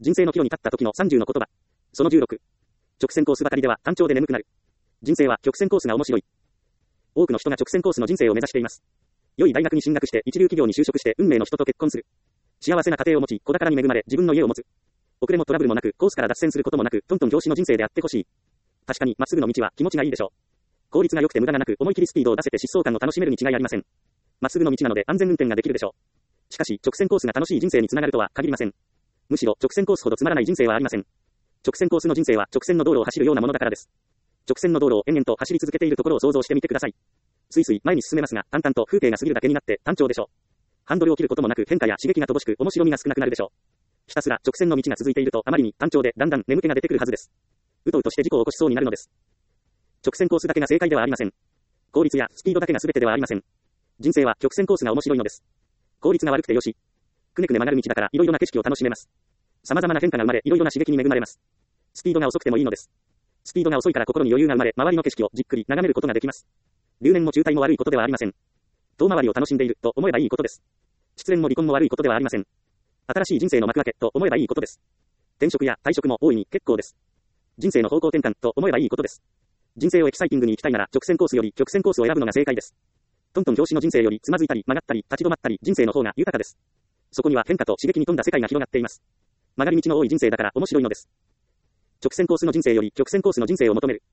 人生の岐路に立った時の30の言葉。その16。直線コースばかりでは単調で眠くなる。人生は曲線コースが面白い。多くの人が直線コースの人生を目指しています。良い大学に進学して一流企業に就職して運命の人と結婚する。幸せな家庭を持ち、子宝に恵まれ自分の家を持つ。遅れもトラブルもなく、コースから脱線することもなく、トントン拍子の人生であってほしい。確かに、まっすぐの道は気持ちがいいでしょう。効率が良くて無駄がなく、思い切りスピードを出せて疾走感を楽しめるに違いありません。まっすぐの道なので安全運転ができるでしょう。しかし、直線コースが楽しい人生につながるとは限りません。むしろ、直線コースほどつまらない人生はありません。直線コースの人生は直線の道路を走るようなものだからです。直線の道路を延々と走り続けているところを想像してみてください。ついつい前に進めますが、淡々と風景が過ぎるだけになって単調でしょう。ハンドルを切ることもなく変化や刺激が乏しく面白みが少なくなるでしょう。ひたすら直線の道が続いているとあまりに単調でだんだん眠気が出てくるはずです。うとうとして事故を起こしそうになるのです。直線コースだけが正解ではありません。効率やスピードだけが全てではありません。人生は曲線コースが面白いのです。効率が悪くてよし。くねくね曲がる道だから色々な景色を楽しめます。様々な変化が生まれ色々な刺激に恵まれます。スピードが遅くてもいいのです。スピードが遅いから心に余裕が生まれ周りの景色をじっくり眺めることができます。留年も中退も悪いことではありません。遠回りを楽しんでいると思えばいいことです。失恋も離婚も悪いことではありません。新しい人生の幕開けと思えばいいことです。転職や退職も大いに結構です。人生の方向転換と思えばいいことです。人生をエキサイティングに行きたいなら直線コースより曲線コースを選ぶのが正解です。トントン拍子の人生よりつまずいたり曲がったり立ち止まったり人生の方が豊かです。そこには変化と刺激に富んだ世界が広がっています。曲がり道の多い人生だから面白いのです。直線コースの人生より曲線コースの人生を求める。